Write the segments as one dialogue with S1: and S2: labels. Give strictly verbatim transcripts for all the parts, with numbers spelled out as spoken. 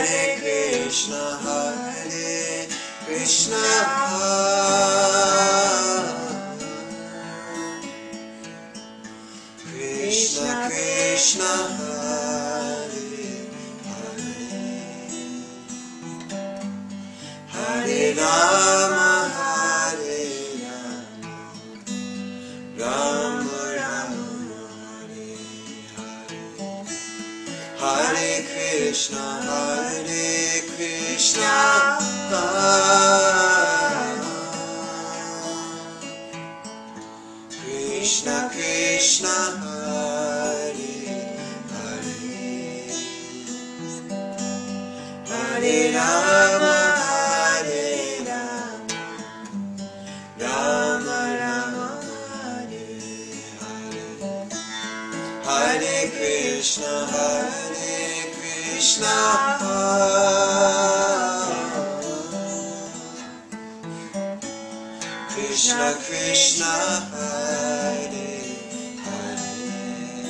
S1: Hare Krishna, Hare Krishna, Krishna Krishna, Hare Hare, Hare Rama, Hare Rama, Rama Rama, Hare Hare, Hare Krishna, Hare Krishna, Krishna Krishna, Hare Hare, Hare Rama, Hare Rama, Rama Rama, Hare Hare, Hare Krishna, Hare Krishna, Krishna Krishna, Hare Hare,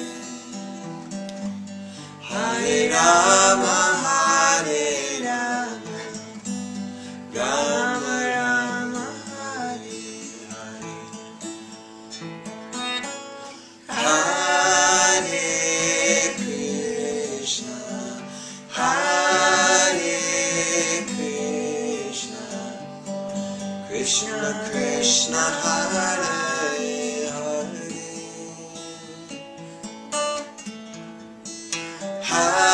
S1: Hare Rama, Hare Rama, Rama Rama, Hare Hare, Hare Krishna, Hare Krishna, Krishna Krishna, Hare Hare, Hare